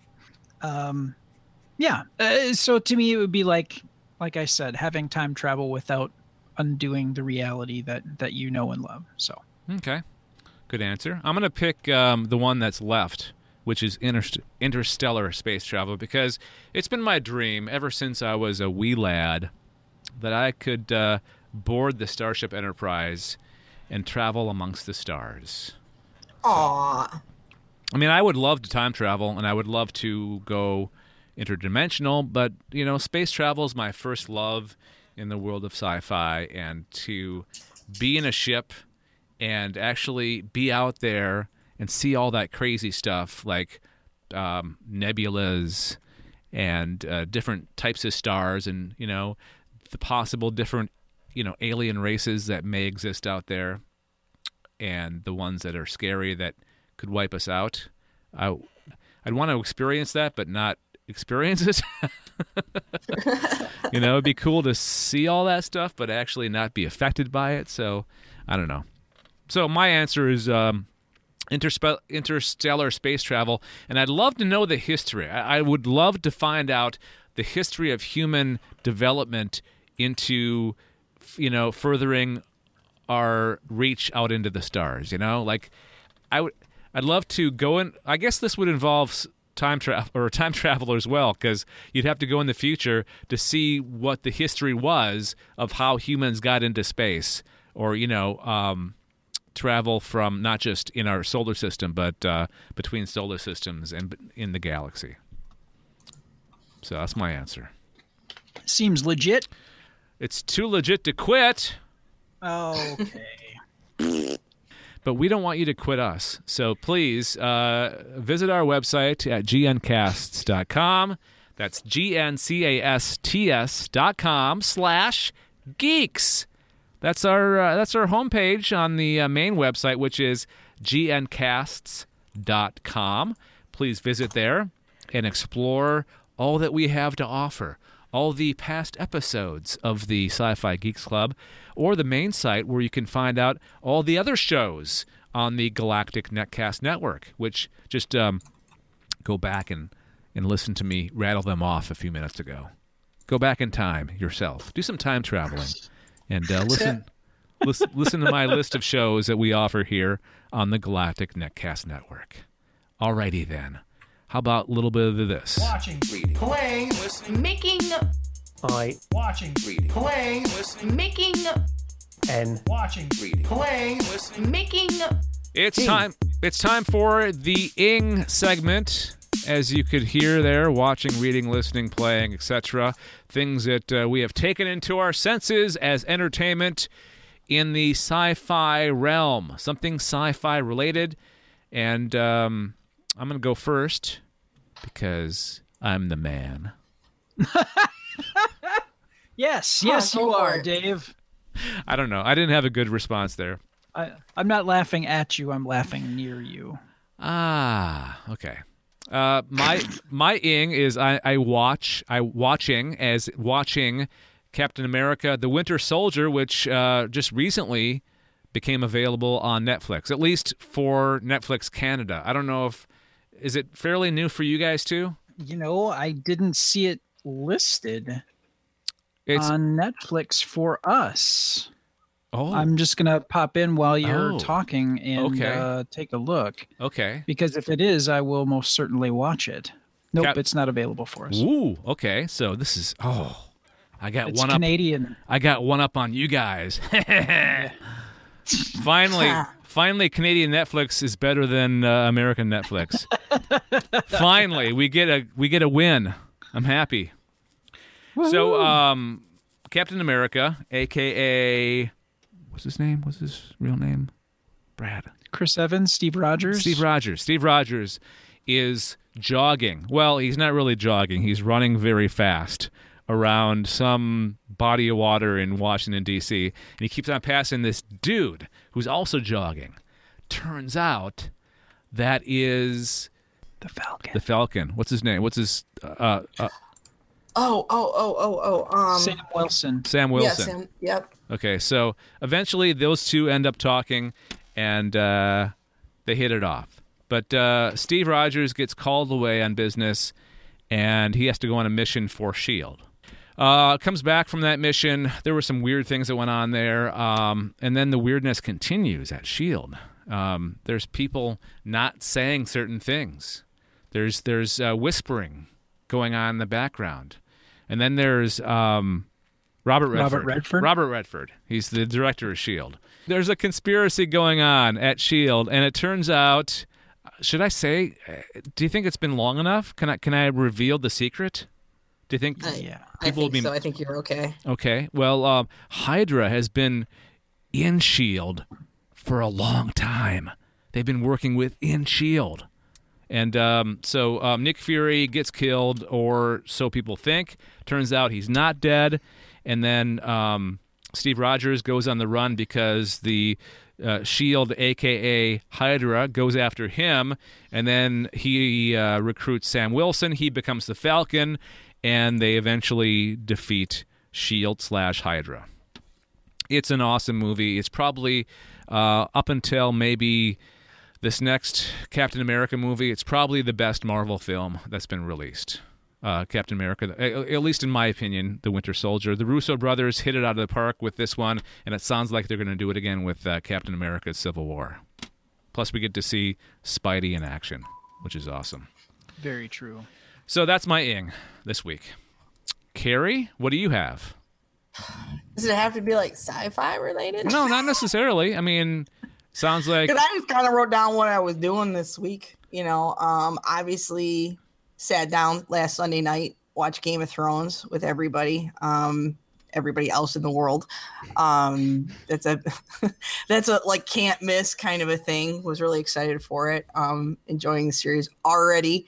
Yeah. So to me, it would be like I said, having time travel without undoing the reality that you know and love. So. Okay. Good answer. I'm going to pick the one that's left, which is interstellar space travel, because it's been my dream ever since I was a wee lad that I could board the Starship Enterprise and travel amongst the stars. Aww. I mean, I would love to time travel, and I would love to go interdimensional, but, space travel is my first love in the world of sci-fi, and to be in a ship and actually be out there and see all that crazy stuff like nebulas and different types of stars and, the possible different, alien races that may exist out there and the ones that are scary that could wipe us out. I'd want to experience that, but not experience it. It'd be cool to see all that stuff, but actually not be affected by it. So I don't know. So my answer is interstellar space travel, and I'd love to know the history. I would love to find out the history of human development into, furthering our reach out into the stars. I'd love to go in. I guess this would involve time travel as well, because you'd have to go in the future to see what the history was of how humans got into space, or travel from not just in our solar system, but between solar systems and in the galaxy. So that's my answer. Seems legit. It's too legit to quit. Okay. But we don't want you to quit us. So please visit our website at gncasts.com. That's GNCASTS.com/geeks. That's our homepage on the main website, which is gncasts.com. Please visit there and explore all that we have to offer. All the past episodes of the Sci-Fi Geeks Club, or the main site where you can find out all the other shows on the Galactic Netcast Network, which just go back and listen to me rattle them off a few minutes ago. Go back in time yourself. Do some time traveling. And listen to my list of shows that we offer here on the Galactic Netcast Network. Alrighty then. How about a little bit of this? Watching, reading, playing, listening, Making, watching, reading, playing, listening, making, and watching, reading, playing, listening. making. It's time. It's time for the Ing segment. As you could hear there, watching, reading, listening, playing, etc. Things that we have taken into our senses as entertainment in the sci-fi realm. Something sci-fi related. And I'm going to go first because I'm the man. Yes, Go you for are, it. Dave. I don't know. I didn't have a good response there. I'm not laughing at you. I'm laughing near you. Ah, okay. My ing is watching Captain America: The Winter Soldier, which just recently became available on Netflix, at least for Netflix Canada. I don't know is it fairly new for you guys too? I didn't see it listed It's on Netflix for us. oh I'm just gonna pop in while you're Oh, talking and okay. take a look, okay. because if it is, I will most certainly watch it. Nope, Cap- it's not available for us. Ooh, okay. So this is I got It's one up. Canadian. I got one up on you guys. Finally, Canadian Netflix is better than American Netflix. Finally, we get a win. I'm happy. So, Captain America, aka what's his name? What's his real name? Brad. Chris Evans, Steve Rogers. Steve Rogers. Steve Rogers is jogging. Well, he's not really jogging. He's running very fast around some body of water in Washington, D.C., and he keeps on passing this dude who's also jogging. Turns out that is The Falcon. the Falcon. What's his name? What's his Oh. Sam Wilson. Sam Wilson. Yes, yep. Okay, so eventually those two end up talking, and they hit it off. But Steve Rogers gets called away on business, and he has to go on a mission for S.H.I.E.L.D. Comes back from that mission. There were some weird things that went on there, and then the weirdness continues at S.H.I.E.L.D. There's people not saying certain things. There's whispering going on in the background. And then there's Robert Redford. Robert Redford. He's the director of S.H.I.E.L.D. There's a conspiracy going on at S.H.I.E.L.D., and it turns out, should I say, do you think it's been long enough? Can I reveal the secret? Do you think Yeah. I think so. I think you're okay. Okay. Well, Hydra has been in S.H.I.E.L.D. for a long time. They've been working within S.H.I.E.L.D. And so Nick Fury gets killed, or so people think. Turns out he's not dead. And then Steve Rogers goes on the run because the S.H.I.E.L.D., a.k.a. Hydra, goes after him. And then he recruits Sam Wilson. He becomes the Falcon. And they eventually defeat S.H.I.E.L.D. / Hydra. It's an awesome movie. It's probably, up until maybe this next Captain America movie, it's probably the best Marvel film that's been released. Captain America, at least in my opinion, The Winter Soldier. The Russo brothers hit it out of the park with this one, and it sounds like they're going to do it again with Captain America: Civil War. Plus, we get to see Spidey in action, which is awesome. Very true. So that's my ing this week. Carrie, what do you have? Does it have to be like sci-fi related? No, not necessarily. I mean, sounds like... Because I just kind of wrote down what I was doing this week. Obviously sat down last Sunday night, watched Game of Thrones with everybody else in the world. That's a like can't miss kind of a thing. Was really excited for it. Enjoying the series already.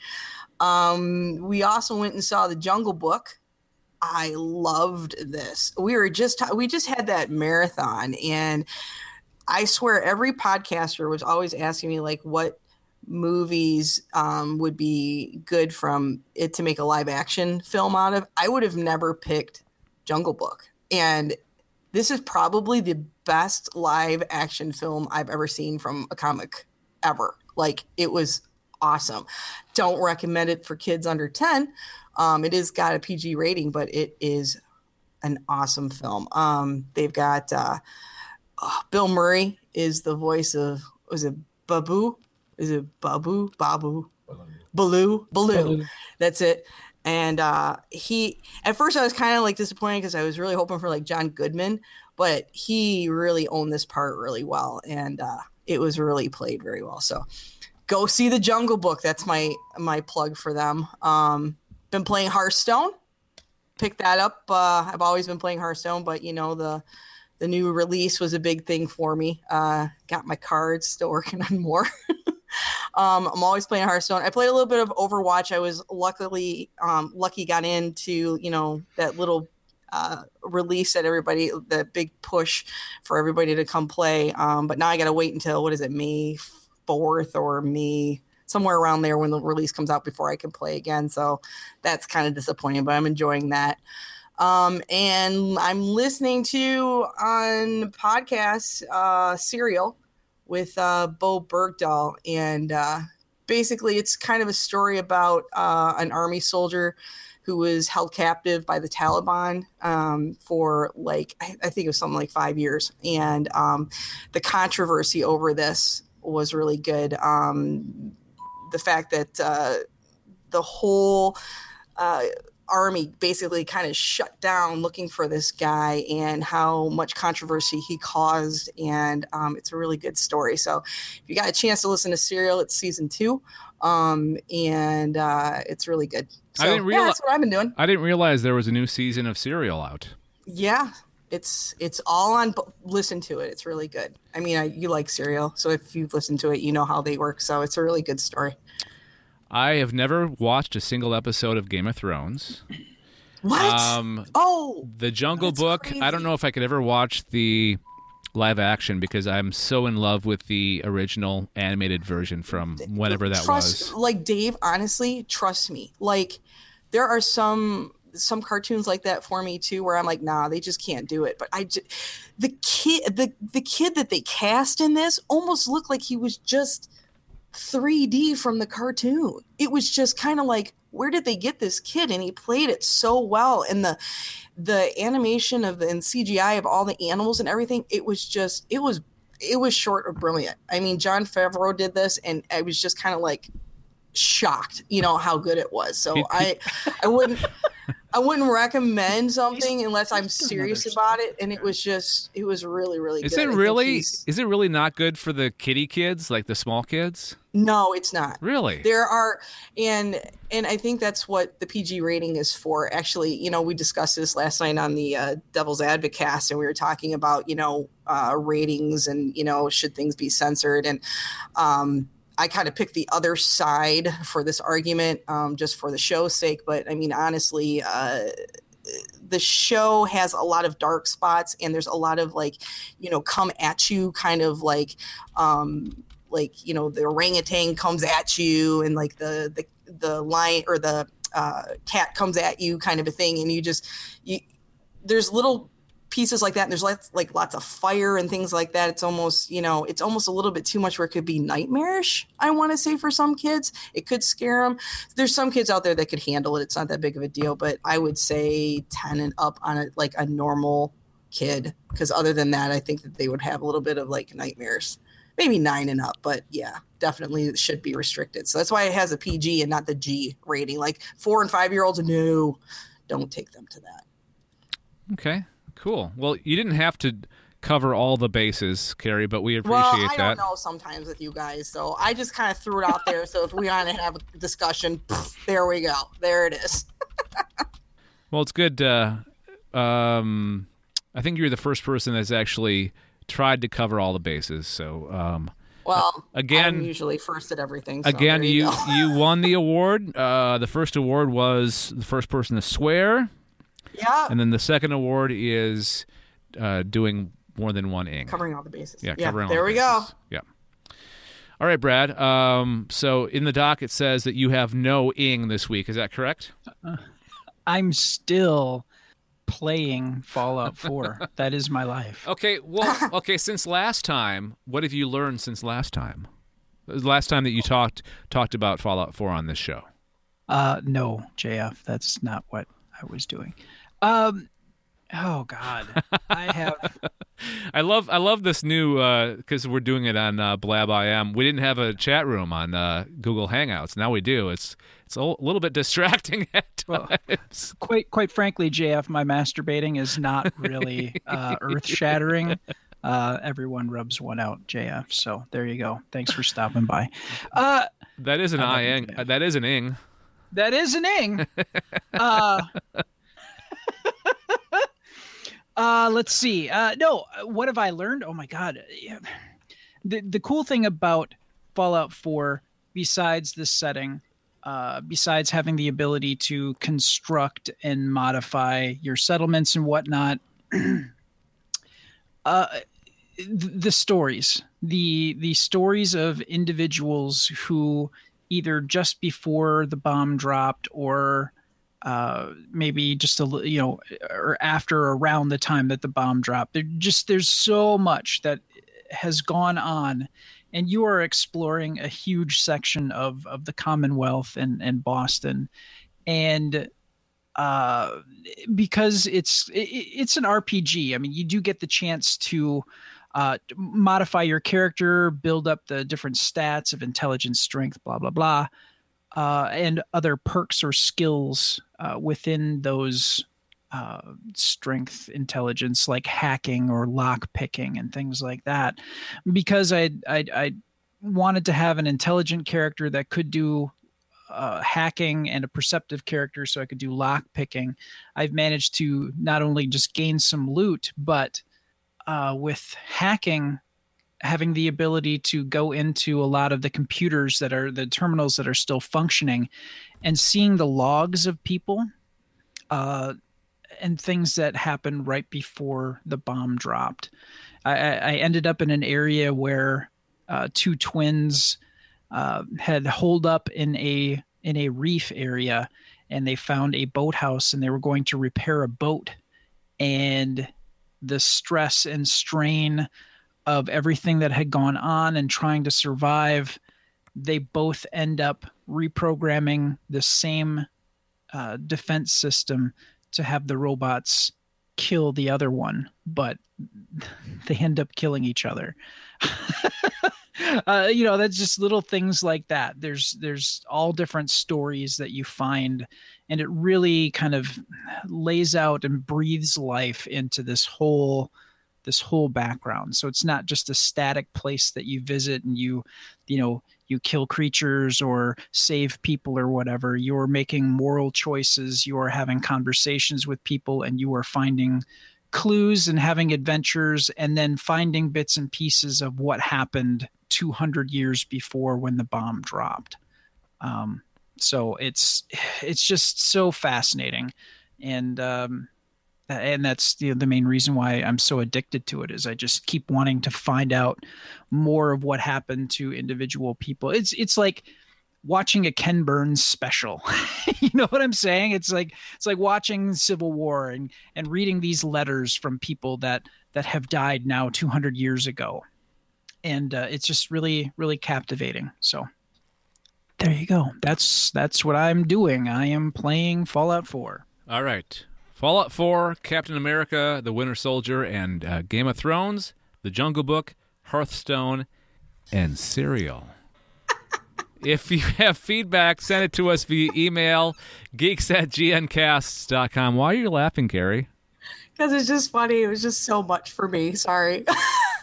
We also went and saw The Jungle Book. I loved this. We just had that marathon, and I swear every podcaster was always asking me like what movies would be good from it to make a live action film out of. I would have never picked Jungle Book, and this is probably the best live action film I've ever seen from a comic ever. Like, it was awesome. Don't recommend it for kids under 10. It has got a PG rating, but it is an awesome film. They've got Bill Murray is the voice of, was it Babu? Is it Babu? Baloo. That's it. And he, at first I was kind of like disappointed because I was really hoping for like John Goodman, but he really owned this part really well. And it was really played very well. So go see The Jungle Book. That's my plug for them. Been playing Hearthstone. Picked that up. I've always been playing Hearthstone, but you know, the new release was a big thing for me. Got my cards, still working on more. I'm always playing Hearthstone. I played a little bit of Overwatch. I was lucky got into, you know, that little release that everybody, the big push for everybody to come play. But now I got to wait until, May 4th or May, somewhere around there when the release comes out before I can play again. So that's kind of disappointing, but I'm enjoying that. And I'm listening to on podcasts, Serial with Bo Bergdahl. And basically it's kind of a story about an army soldier who was held captive by the Taliban for like, I think it was something like 5 years. And the controversy over this was really good. The fact that the whole army basically kind of shut down looking for this guy and how much controversy he caused. And it's a really good story. So if you got a chance to listen to Serial, it's season 2. And it's really good. So that's what I've been doing. I didn't realize there was a new season of Serial out. Yeah. It's all on. Listen to it. It's really good. I mean, you like Serial, so if you've listened to it, you know how they work. So it's a really good story. I have never watched a single episode of Game of Thrones. What? The Jungle Book. Crazy. I don't know if I could ever watch the live action because I'm so in love with the original animated version from whenever that was. Like, Dave, honestly, trust me. Like, there are some cartoons like that for me too, where I'm like, nah, they just can't do it. But the kid that they cast in this almost looked like he was just 3D from the cartoon. It was just kind of like, where did they get this kid? And he played it so well. And the animation and CGI of all the animals and everything, it was short of brilliant. I mean, Jon Favreau did this, and I was just kind of like shocked, you know, how good it was. So I wouldn't recommend something unless I'm serious about it. And it was really, really good. Is it really not good for the kiddie kids, like the small kids? No, it's not. Really? There are, and I think that's what the PG rating is for. Actually, you know, we discussed this last night on the Devil's Advocate cast, and we were talking about, you know, ratings and, you know, should things be censored. And I kind of picked the other side for this argument, just for the show's sake. But I mean, honestly, the show has a lot of dark spots, and there's a lot of, like, you know, come at you kind of like, you know, the orangutan comes at you, and like the lion or the cat comes at you kind of a thing. And there's little pieces like that, and there's lots of fire and things like that. It's almost, you know, it's almost a little bit too much where it could be nightmarish, I want to say, for some kids. It could scare them. There's some kids out there that could handle it. It's not that big of a deal, but I would say 10 and up on a normal kid, because other than that, I think that they would have a little bit of like nightmares. Maybe 9 and up, but yeah, definitely it should be restricted. So that's why it has a PG and not the G rating. Like 4 and 5-year-olds, no, don't take them to that. Okay. Cool. Well, you didn't have to cover all the bases, Carrie, but we appreciate that. I don't know sometimes with you guys, so I just kind of threw it out there. So if we want to have a discussion, there we go. There it is. Well, it's good. I think you're the first person that's actually tried to cover all the bases. So, again, I'm usually first at everything. So again, you won the award. The first award was the first person to swear. Yeah. And then the second award is doing more than one ing. Covering all the bases. Yeah, covering all the bases. There we go. Yeah. All right, Brad. So in the doc, it says that you have no ing this week. Is that correct? I'm still playing Fallout 4. That is my life. Okay. Well, since last time, what have you learned since last time? The last time that you talked about Fallout 4 on this show? No, JF. That's not what I was doing. Oh God, I have I love this new because we're doing it on Blab IM. We didn't have a chat room on Google Hangouts. Now we do. It's a little bit distracting at times. Well, quite frankly, JF, my masturbating is not really earth shattering. Everyone rubs one out, JF. So there you go. Thanks for stopping by. That is an ing. That is an ing. That is an ing. Let's see. No, what have I learned? Oh my God. The cool thing about Fallout 4, besides this setting, besides having the ability to construct and modify your settlements and whatnot, the stories, the stories of individuals who either just before the bomb dropped or maybe just or after or around the time that the bomb dropped. There's so much that has gone on, and you are exploring a huge section of the Commonwealth and Boston, and because it's an RPG. I mean, you do get the chance to modify your character, build up the different stats of intelligence, strength, blah blah blah. And other perks or skills within those strength, intelligence, like hacking or lock picking and things like that. Because I wanted to have an intelligent character that could do hacking and a perceptive character so I could do lock picking. I've managed to not only just gain some loot, but with hacking, having the ability to go into a lot of the computers that are the terminals that are still functioning and seeing the logs of people and things that happened right before the bomb dropped. I ended up in an area where two twins had holed up in a reef area, and they found a boathouse and they were going to repair a boat, and the stress and strain of everything that had gone on and trying to survive, they both end up reprogramming the same defense system to have the robots kill the other one, but they end up killing each other. That's just little things like that. There's all different stories that you find, and it really kind of lays out and breathes life into this whole background. So it's not just a static place that you visit and you kill creatures or save people or whatever. You're making moral choices. You are having conversations with people, and you are finding clues and having adventures, and then finding bits and pieces of what happened 200 years before when the bomb dropped. So it's just so fascinating. And that's the main reason why I'm so addicted to it, is I just keep wanting to find out more of what happened to individual people. It's like watching a Ken Burns special. You know what I'm saying? It's like watching Civil War and reading these letters from people that have died now 200 years ago. And it's just really, really captivating. So there you go. That's what I'm doing. I am playing Fallout 4. All right. Fallout 4, Captain America, The Winter Soldier, and Game of Thrones, The Jungle Book, Hearthstone, and Serial. If you have feedback, send it to us via email, geeks@gncasts.com. Why are you laughing, Carrie? Because it's just funny. It was just so much for me. Sorry. Do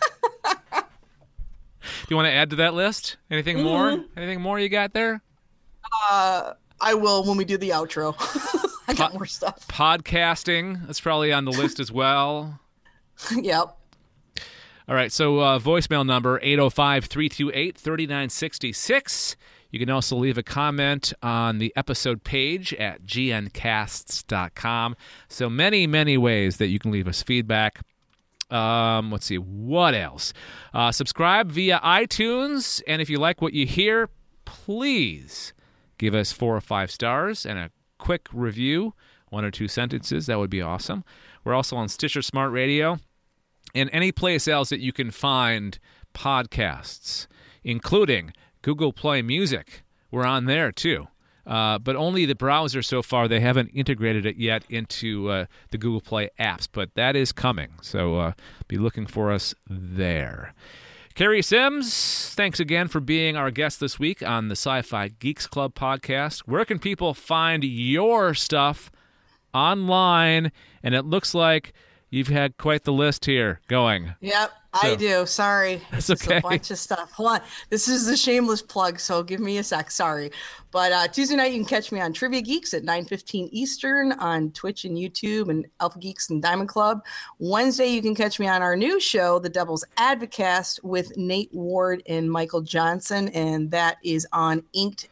you want to add to that list? Anything more? Anything more you got there? I will when we do the outro. I got more stuff. Podcasting, that's probably on the list as well. Yep. All right, so voicemail number 805-328-3966. You can also leave a comment on the episode page at gncasts.com. So many, many ways that you can leave us feedback. Let's see, what else? Subscribe via iTunes, and if you like what you hear, please give us 4 or 5 stars and a quick review, 1 or 2 sentences. That would be awesome. We're also on Stitcher Smart Radio and any place else that you can find podcasts, including Google Play Music. We're on there, too. but only the browser so far. They haven't integrated it yet into the Google Play apps, but that is coming. So be looking for us there. Carrie Sims, thanks again for being our guest this week on the Sci-Fi Geeks Club podcast. Where can people find your stuff online? And it looks like you've had quite the list here going. Yep, I do. Sorry. It's It's okay. a bunch of stuff. Hold on. This is the shameless plug, so give me a sec. Sorry. But Tuesday night, you can catch me on Trivia Geeks at 9:15 Eastern on Twitch and YouTube and Alpha Geeks and Diamond Club. Wednesday, you can catch me on our new show, The Devil's Advocast, with Nate Ward and Michael Johnson, and that is on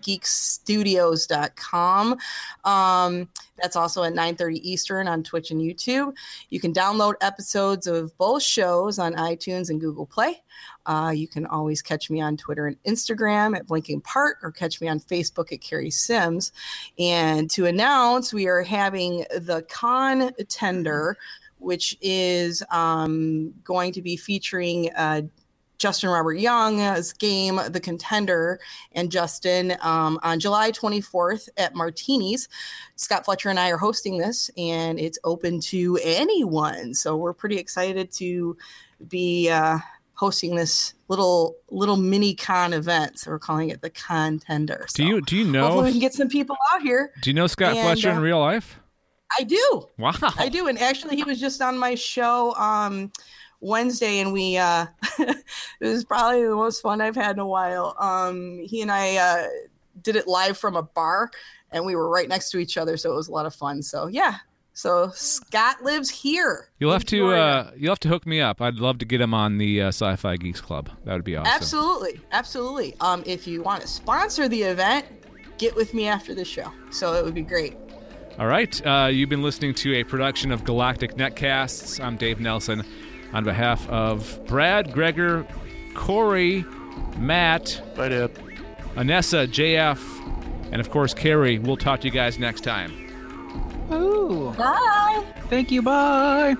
inkedgeekstudios.com. That's also at 9:30 Eastern on Twitch and YouTube. You can download episodes of both shows on iTunes and Google Play. You can always catch me on Twitter and Instagram at Blinking Part, or catch me on Facebook at Carrie Sims. And to announce, we are having the Contender, which is going to be featuring Justin Robert Young's game, The Contender, and Justin on July 24th at Martini's. Scott Fletcher and I are hosting this, and it's open to anyone. So we're pretty excited to be hosting this little mini con event. So we're calling it the Contender. So Do you know? hopefully we can get some people out here. Do you know Scott And, Fletcher in real life? I do. Wow. I do. And actually, he was just on my show Wednesday, and we it was probably the most fun I've had in a while. He and I did it live from a bar, and we were right next to each other, so it was a lot of fun. So yeah. So Scott lives here. You'll have to hook me up. I'd love to get him on the Sci-Fi Geeks Club. That would be awesome. Absolutely. If you want to sponsor the event, get with me after the show. So it would be great. All right. You've been listening to a production of Galactic Netcasts. I'm Dave Nelson. On behalf of Brad, Gregor, Corey, Matt, Anessa, JF, and of course Carrie, we'll talk to you guys next time. Ooh. Bye. Thank you. Bye.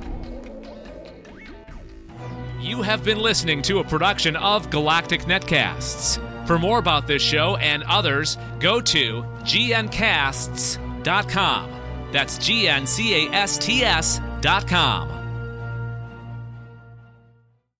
You have been listening to a production of Galactic Netcasts. For more about this show and others, go to gncasts.com. That's GNCASTS.com.